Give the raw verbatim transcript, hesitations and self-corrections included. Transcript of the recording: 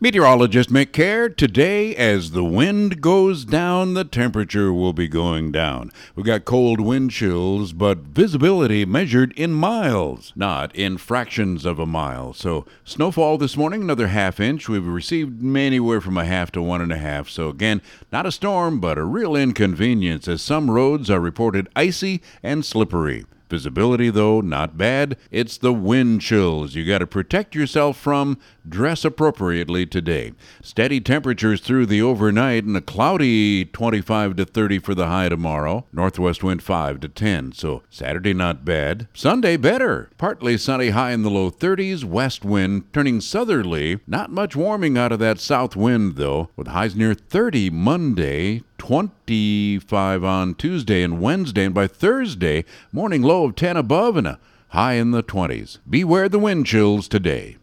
Meteorologist Mick Care. Today, as the wind goes down, the temperature will be going down. We've got cold wind chills, but visibility measured in miles, not in fractions of a mile. So, snowfall this morning, another half inch. We've received anywhere from a half to one and a half. So, again, not a storm, but a real inconvenience, as some roads are reported icy and slippery. Visibility, though, not bad. It's the wind chills you got to protect yourself from. Dress appropriately today. Steady temperatures through the overnight and a cloudy twenty-five to thirty for the high tomorrow. Northwest wind five to ten, so Saturday not bad. Sunday better. Partly sunny, high in the low thirties. West wind turning southerly. Not much warming out of that south wind, though, with highs near thirty Monday, twenty-five on Tuesday and Wednesday, and by Thursday, morning low of ten above and a high in the twenties. Beware the wind chills today.